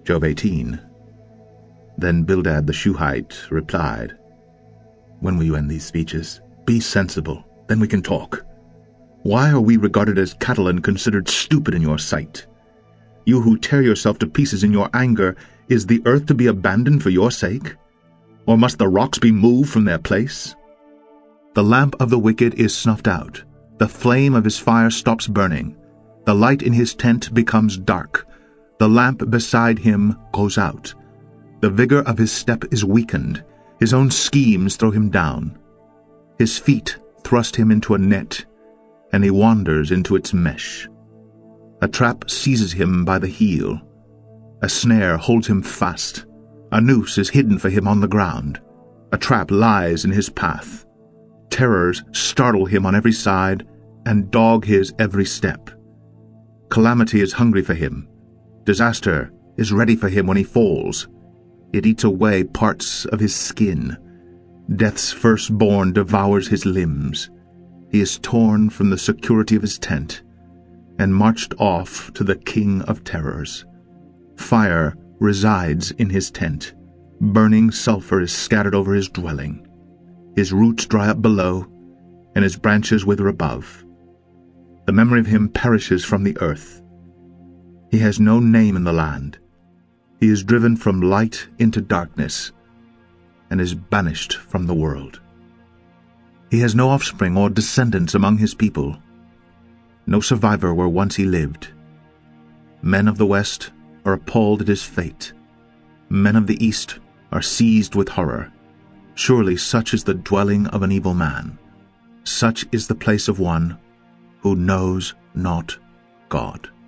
Job 18. Then Bildad the Shuhite replied, When will you end these speeches? Be sensible, then we can talk. Why are we regarded as cattle and considered stupid in your sight? You who tear yourself to pieces in your anger, is the earth to be abandoned for your sake? Or must the rocks be moved from their place? The lamp of the wicked is snuffed out. The flame of his fire stops burning. The light in his tent becomes dark. The lamp beside him goes out. The vigor of his step is weakened. His own schemes throw him down. His feet thrust him into a net, and he wanders into its mesh. A trap seizes him by the heel. A snare holds him fast. A noose is hidden for him on the ground. A trap lies in his path. Terrors startle him on every side and dog his every step. Calamity is hungry for him. Disaster is ready for him when he falls. It eats away parts of his skin. Death's firstborn devours his limbs. He is torn from the security of his tent and marched off to the king of terrors. Fire resides in his tent. Burning sulfur is scattered over his dwelling. His roots dry up below, and his branches wither above. The memory of him perishes from the earth. He has no name in the land. He is driven from light into darkness, and is banished from the world. He has no offspring or descendants among his people. No survivor where once he lived. Men of the West are appalled at his fate. Men of the East are seized with horror. Surely such is the dwelling of an evil man. Such is the place of one who knows not God.